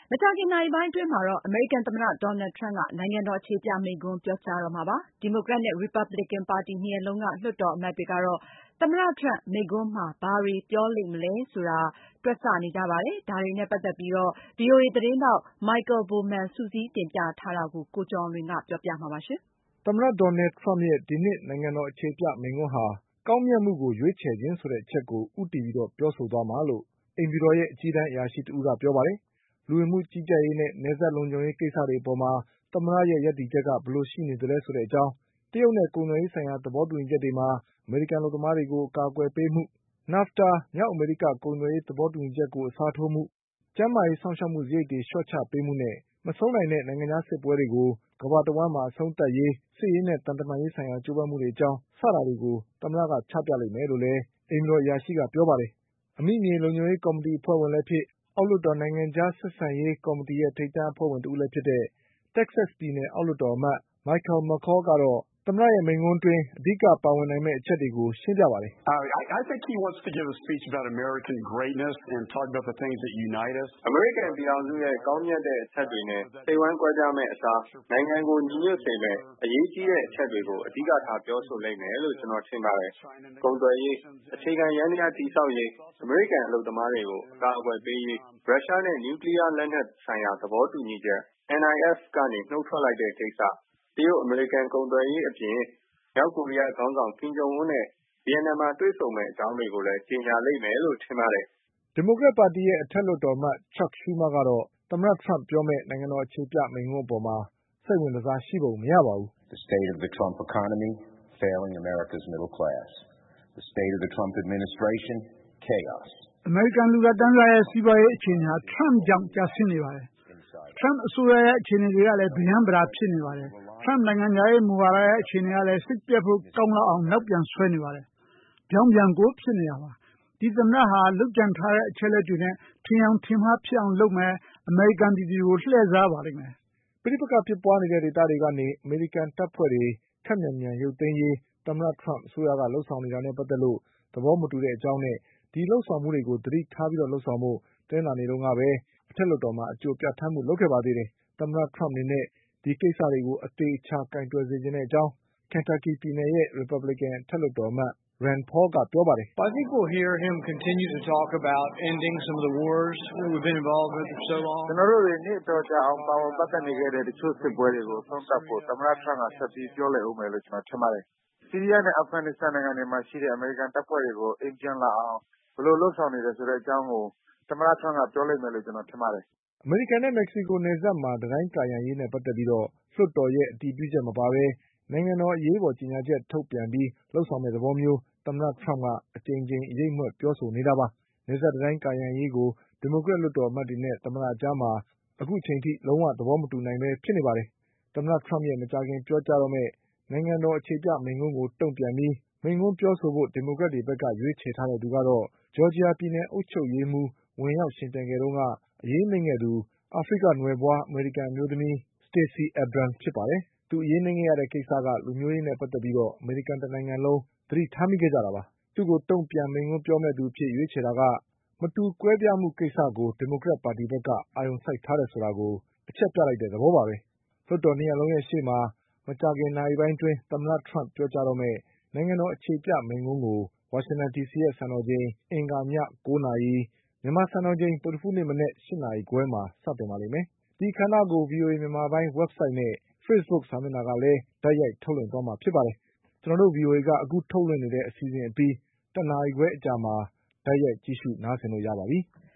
မကြာခင်နာရီပိုင်းအတွင်းမှာတော့ အမေရိကန်သမ္မတ Donald Trump က နိုင်ငံတော်အခြေပြမိန့်ခွန်းပြောကြားတော့မှာပါ။ ဒီမိုကရက်နဲ့ ရီပတ်ဘလစ်ကန်ပါတီနှစ်ရပ်လုံးက လွှတ်တော်အမတ်တွေကတော့ သမ္မတ Trump မိန့်ခွန်းမှာဘာတွေပြောလိမ့်မလဲဆိုတာ တွက်ဆနေကြပါတယ်။ ဒါတွေနဲ့ပတ်သက်ပြီး VOA သတင်းထောက် Michael Bowman စုစည်းတင်ပြထားတာကို ကိုကျော်အောင်လွင်က ပြောပြပါမယ်။ သမ္မတ Donald Trump ရဲ့ဒီနှစ်နိုင်ငံတော်အခြေပြမိန့်ခွန်းဟာ ကောင်းမြတ်မှုကိုရွေးချယ်ခြင်းဆိုတဲ့အချက်ကို ဦးတည်ပြီးပြောဆိုသွားမှာလို့ အိမ်ဖြူတော်ရဲ့အကြီးတန်းအရာရှိတဦးကပြောပါတယ်။ လူဝင်မှုကြီးကြပ်ရေးနဲ့ နယ်စပ်လုံခြုံရေးကိစ္စတွေအပေါ်မှာ သမ္မတရဲ့ရပ်တည်ချက်က ဘယ်လိုရှိနေသလဲဆိုတဲ့အကြောင်း၊ တရုတ်နဲ့ကုန်သွယ်ရေးဆိုင်ရာသဘောတူညီချက်တွေမှာ အမေရိကန်အလုပ်သမားတွေကိုအကာအကွယ်ပေးမှု၊ NAFTA မြောက်အမေရိကကုန်သွယ်ရေးသဘောတူညီချက်ကိုအစားထိုးမှု၊ ကျန်းမာရေးစောင့်ရှောက်မှုစရိတ်တွေလျှော့ချပေးမှုနဲ့ မဆုံးနိုင်တဲ့နိုင်ငံခြားစစ်ပွဲတွေကို ကမ္ဘာတဝှမ်းမှာအဆုံးသတ်ရေး စစ်ရေးနဲ့သံတမန်ရေးဆိုင်ရာကြိုးပမ်းမှုတွေအကြောင်း စတာတွေကို သမ္မတကချပြလိမ့်မယ်လို့လည်း အိမ်ဖြူတော်အရာရှိကပြောပါတယ်။ အမိမြေလုံခြုံရေးကော်မတီအဖွဲ့ဝင်လည်းဖြစ် အောက်လွှတ်တော်နိုင်ငံခြားဆက်ဆံရေးကော်မတီရဲ့ထိပ်တန်းအဖွဲ့ဝင်တဦးလည်းဖြစ်တဲ့ Texas ပြည်နယ်အောက်လွှတ်တော်အမတ် Michael McCaul ကတော့ သမ္မတရဲ့မိန့်ခွန်းအတွင်း အဓိကပါဝင်နိုင်မယ့်အချက်တွေကိုရှင်းပြပါတယ်။ “အမေရိကန်ပြည်ထောင်စုရဲ့ကောင်းမြတ်တဲ့အချက်တွေနဲ့ စိတ်ဝမ်းကွဲပြားမယ့်အစား နိုင်ငံကိုညီညွတ်စေမယ့် အရေးကြီးတဲ့အချက်တွေကို အဓိကထားပြောဆိုလိမ့်မယ်လို့ ကျနော်ထင်ပါတယ်။ ကုန်သွယ်ရေး၊ အခြေခံယန္တရားတည်ဆောက်ရေး၊ အမေရိကန်အလုပ်သမားတွေကိုအကာအကွယ်ပေးရေး၊ ရုရှားနဲ့နျူကလီးယားလက်နက်ဆိုင်ရာသဘောတူညီချက် NIF ကနေနုတ်ထွက်လိုက်တဲ့ကိစ္စ၊ တရုတ်အမေရိကန်ကုန်သွယ်ရေးအပြင် မြောက်ကိုရီးယားခေါင်းဆောင် ကင်ဂျုံအွန်းနဲ့ ဗီယက်နမ်မှာတွေ့ဆုံမယ့်အကြောင်းတွေကိုလည်းကြေညာလိမ့်မယ်လို့ထင်ပါတယ်။ ” ဒီမိုကရက်ပါတီရဲ့အထက်လွှတ်တော်အမတ် Chuck Schumer ကတော့ သမ္မတ Trump ပြောမယ့်နိုင်ငံတော်အခြေပြမိန့်ခွန်းအပေါ်စိတ်ဝင်တစားရှိပုံမရပါဘူး။ “အမေရိကန်လူသားတန်းစားရဲ့စီးပွါးရေးအခြေအနေဟာ Trump ကြောင့်ကျဆင်းနေပါတယ်။ Trump အစိုးရရဲ့အခြေအနေတွေကလည်း ဗရမ်းဗတာဖြစ်နေပါတယ်။ Trump နိုင်ငံခြားရေးမူဝါဒရဲ့အခြေအနေကလည်း စိတ်ပျက်ဖို့ကောင်းလောက်အောင် နောက်ပြန်ဆွဲနေပါတယ်။ ပြောင်းပြန်ကိုဖြစ်နေတာပါ။ ဒီသမ္မတဟာ လုပ်ကြံထားတဲ့အချက်အလက်တွေနဲ့ထင်ယောင်ထင်မှားဖြစ်အောင်လုပ်မယ်၊ အမေရိကန်ပြည်သူတွေကိုလှည့်စားပါလိမ့်မယ်။ ” ပဋိပက္ခဖြစ်ပွါးနေတဲ့ဒေသတွေကနေ အမေရိကန်တပ်ဖွဲ့တွေခပ်မြန်မြန်ရုပ်သိမ်းရေး သမ္မတ Trump အစိုးရကလုပ်ဆောင်နေတာနဲ့ပတ်သက်လို့ သဘောမတူတဲ့အကြောင်းနဲ့ ဒီလုပ်ဆောင်မှုတွေကိုသတိထားပြီးလုပ်ဆောင်ဖို့ တနင်္လာနေ့တုန်းကပဲ အထက်လွှတ်တော်မှာ အကြိုပြဌာန်းမှုလုပ်ခဲ့ပါသေးတယ်။ သမ္မတ Trump အနေနဲ့ ဒီကိစ္စတွေကို အသေအချာကိုင်တွယ်စေချင်တဲ့အကြောင်း Kentucky ပြည်နယ်ရဲ့ ရီပတ်ဘလစ်ကန်အထက်လွှတ်တော်အမတ် Rand Paul ကပြောပါတယ်။ “ကျနော်တို့တွေနှစ်အတော်ကြာအောင်ပါဝင်ပတ်သက်နေခဲ့တဲ့တချို့စစ်ပွဲတွေကိုအဆုံးသတ်ဖို့ သမ္မတ Trump ကဆက်ပြီးပြောလိမ့်အုံးမယ်လို့ကျနော်ထင်ပါတယ်။ ဆီးရီးယားနဲ့အာဖဂန်နစ္စတန်နိုင်ငံတွေမှာရှိတဲ့အမေရိကန်တပ်ဖွဲ့တွေကိုအိမ်ပြန်လာအောင် ဘယ်လိုလုပ်ဆောင်နေတယ်ဆိုတဲ့အကြောင်းကို သမ္မတ Trump ကပြောလိမ့်မယ်လို့ကျနော်ထင်ပါတယ်။ ” အမေရိကန်နဲ့မက္ကဆီကိုနယ်စပ်မှာ တံတိုင်းကာရံရေးနဲ့ပတ်သက်ပြီး လွှတ်တော်ရဲ့အတည်ပြုချက်မပါပဲ နိုင်ငံတော်အရေးပေါ်ကြေညာချက်ထုတ်ပြန်ပြီးလုပ်ဆောင်မယ့်သဘောမျိုး သမ္မတ Trump ကအကြိမ်ကြိမ်အရိပ်မြွက်ပြောဆိုနေတာပါ။ နယ်စပ်တံတိုင်းကာရံရေးကို ဒီမိုကရက်လွှတ်တော်အမတ်တွေနဲ့သမ္မတအကြားမှာ အခုချိန်ထိလုံးဝသဘောမတူနိုင်ပဲဖြစ်နေပါတယ်။ သမ္မတ Trump ရဲ့မကြာခင်ပြောကြားတော့မယ့် နိုင်ငံတော်အခြေပြမိန့်ခွန်းကိုတုံ့ပြန်ပြီး မိန့်ခွန်းပြောဆိုဖို့ ဒီမိုကရက်တွေဘက်ကရွေးချယ်ထားတဲ့သူကတော့ ဂျော်ဂျီယာပြည်နယ်အုပ်ချုပ်ရေးမှူး ဝင်ရောက်ယှဉ်ပြိုင်ခဲ့တုန်းက အရေးနိမ့်ခဲ့သူ အာဖရိကနွယ်ဖွားအမေရိကန်အမျိုးသမီး Stacey Abrams ဖြစ်ပါတယ်။ သူအရေးနိမ့်ခဲ့ရတဲ့ကိစ္စက လူမျိုးရေးနဲ့ပတ်သက်ပြီး အမေရိကန်တနိုင်ငံလုံးသတိထားမိခဲ့ကြတာပါ။ သူ့ကိုတုံ့ပြန်မိန့်ခွန်းပြောမယ့်သူအဖြစ်ရွေးချယ်တာက မတူကွဲပြားမှုကိစ္စကို ဒီမိုကရက်ပါတီဘက်က အာရုံစိုက်ထားတယ်ဆိုတာကို အချက်ပြလိုက်တဲ့သဘောပါပဲ။ လွှတ်တော်နှစ်ရပ်လုံးရဲ့ရှေ့မှာ မကြာခင်နာရီပိုင်းအတွင်း သမ္မတ Trump ပြောကြားတော့မယ့် နိုင်ငံတော်အခြေပြမိန့်ခွန်းကို ဝါရှင်တန်ဒီစီရဲ့စံတော်ချိန် အင်္ဂါည ၉ နာရီ၊ မြန်မာစံတော်ချိန် ဗုဒ္ဓဟူးနေ့မနက် ၈ နာရီခွဲမှာစတင်ပါလိမ့်မယ်။ ဒီအခမ်းအနားကို VOA မြန်မာပိုင်း ဝက်ဘ်ဆိုက်နဲ့ ဖေ့စ်ဘုတ်စာမျက်နှာကလည်း တိုက်ရိုက်ထုတ်လွှင့်သွားမှာဖြစ်ပါတယ်။ ကျနော်တို့ VOA ကအခုထုတ်လွှင့်နေတဲ့အစီအစဉ်အပြီး တနာရီခွဲအကြာမှာ တိုက်ရိုက်ကြည့်ရှုနားဆင်လို့ရပါပြီ။